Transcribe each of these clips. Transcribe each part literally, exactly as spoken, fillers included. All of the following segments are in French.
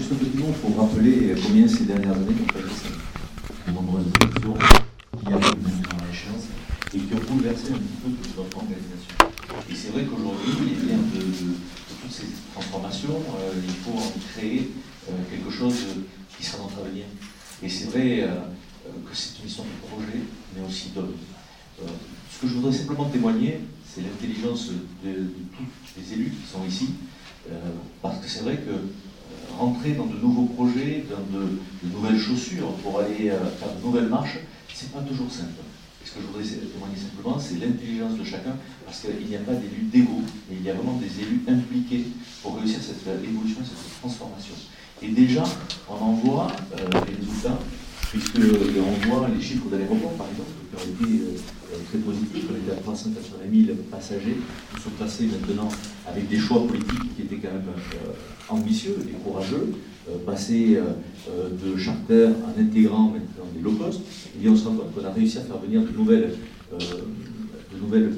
ce document, il faut rappeler combien ces dernières années ont fait de nombreuses élections qui arrivent maintenant à l'échéance et qui ont bouleversé un petit peu toute notre organisation. Et c'est vrai qu'aujourd'hui, eh bien, de, de, de toutes ces transformations, euh, il faut en créer euh, quelque chose qui sera notre avenir. Et c'est vrai euh, que c'est une histoire de projet, mais aussi d'homme. Euh, ce que je voudrais simplement témoigner, c'est l'intelligence de, de tous les élus qui sont ici, euh, parce que c'est vrai que euh, rentrer dans de nouveaux projets, dans de, de nouvelles chaussures pour aller euh, faire de nouvelles marches, c'est pas toujours simple. Et ce que je voudrais témoigner simplement, c'est l'intelligence de chacun, parce qu'il n'y a pas d'élus d'ego, et il y a vraiment des élus impliqués pour réussir cette évolution, cette transformation. Et déjà, on en voit euh, les résultats, puisqu'on voit les chiffres de l'aéroport, par exemple, qui ont été euh, très positifs. On était à trois cent quatre-vingt mille passagers. Nous sommes passés maintenant avec des choix politiques qui étaient quand même euh, ambitieux et courageux, euh, passer euh, de charter en intégrant maintenant des low cost. Et bien on se rend compte qu'on a réussi à faire venir de nouvelles, euh, de nouvelles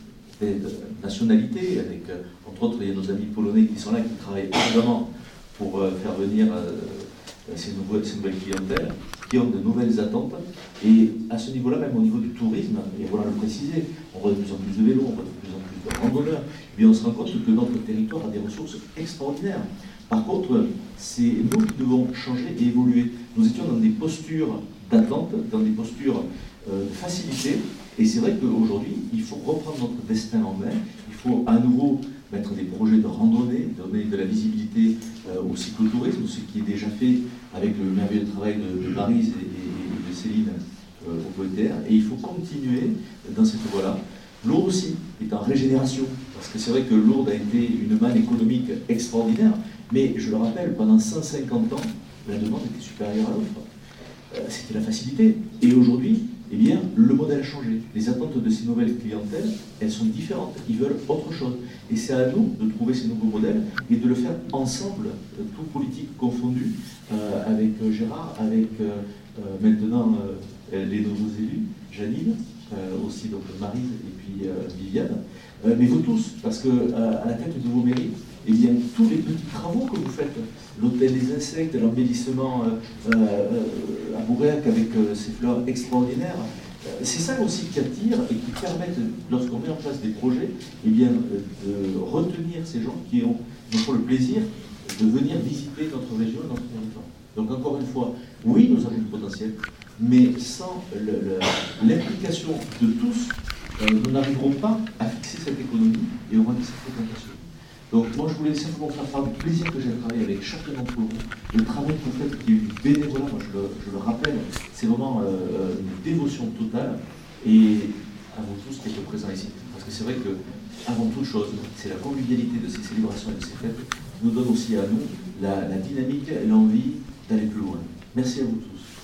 nationalités, avec, euh, entre autres, il y a nos amis polonais qui sont là, qui travaillent ardemment pour euh, faire venir euh, ces, nouveaux, ces nouvelles clientèles, qui ont de nouvelles attentes. Et à ce niveau-là, même au niveau du tourisme, et voilà le préciser, on voit de plus en plus de vélos, on voit de plus en plus de randonneurs, mais on se rend compte que notre territoire a des ressources extraordinaires. Par contre, c'est nous qui devons changer et évoluer. Nous étions dans des postures d'attente, dans des postures euh, de facilité, et c'est vrai qu'aujourd'hui, il faut reprendre notre destin en main, il faut à nouveau mettre des projets de randonnée, donner de la visibilité euh, au cyclotourisme, ce qui est déjà fait avec le merveilleux travail de, de Maryse et, et de Céline euh, au P O T R, et il faut continuer dans cette voie-là. Lourdes aussi est en régénération, parce que c'est vrai que Lourdes a été une manne économique extraordinaire, mais je le rappelle, pendant cent cinquante ans, la demande était supérieure à l'offre. Euh, C'était la facilité. Et aujourd'hui, eh bien, le modèle a changé. Les attentes de ces nouvelles clientèles, elles sont différentes. Ils veulent autre chose. Et c'est à nous de trouver ces nouveaux modèles et de le faire ensemble, euh, tout politique confondu, euh, avec euh, Gérard, avec euh, euh, maintenant euh, les nouveaux élus, Janine, euh, aussi donc Maryse et puis euh, Viviane, euh, mais vous tous, parce que euh, à la tête de vos mairies, eh bien, tous les petits travaux que vous faites, l'hôtel des insectes, l'embellissement euh, euh, à Bourgac avec euh, ces fleurs extraordinaires, euh, c'est ça aussi qui attire et qui permet, lorsqu'on met en place des projets, eh bien, euh, de retenir ces gens qui ont, qui ont le plaisir de venir visiter notre région et notre territoire. Donc encore une fois, oui, nous avons du potentiel, mais sans l'implication de tous, euh, nous n'arriverons pas à fixer cette économie et au moins cette fréquentation. Donc moi je voulais simplement faire part du plaisir que j'ai de travailler avec chacun d'entre vous, le travail que vous faites qui est du bénévolat, moi je le, je le rappelle, c'est vraiment euh, une dévotion totale, et à vous tous qui êtes présents ici. Parce que c'est vrai que, avant toute chose, c'est la convivialité de ces célébrations et de ces fêtes qui nous donne aussi à nous la, la dynamique et l'envie d'aller plus loin. Merci à vous tous.